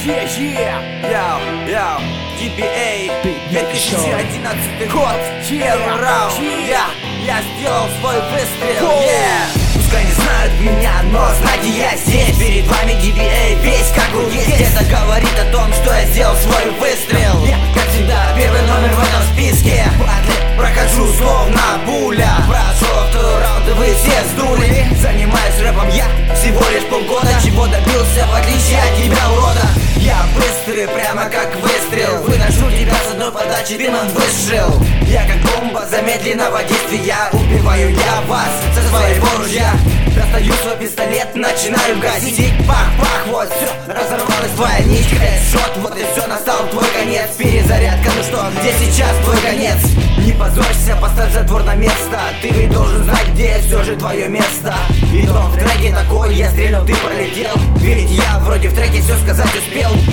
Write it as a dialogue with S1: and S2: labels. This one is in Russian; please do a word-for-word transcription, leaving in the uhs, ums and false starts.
S1: Yeah, yeah, йоу, йоу, ди би эй, две тысячи одиннадцатый год, первый раунд, я, я сделал свой выстрел, yeah. Пускай не знают меня, но знаете, я здесь. Перед вами ди би эй, весь как он есть. Это говорит о том, что я сделал свой выстрел. Я, как всегда, первый номер в этом списке. Атлет, прохожу словно пуля. Прошел второй раунд, и вы все сдули. Занимаюсь рэпом я всего лишь полгода. Чего добился, в отличие от тебя, урода. Я быстрый, прямо как выстрел. Выношу тебя с одной подачи, дымом выстрел. Я как бомба замедленного действия. Убиваю я вас со своего ружья. Достаю свой пистолет, начинаю гасить. Пах-пах, вот все, разорвалась твоя нить. Хэдшот, вот и все, настал твой конец. Перезарядка, ну что, где сейчас твой конец? Не позорься, поставь затвор на место. Ты ведь должен знать, где все же твое место. И то в треке такой, я стрельнул, ты пролетел. Ведь я вроде в треке все сказать успел.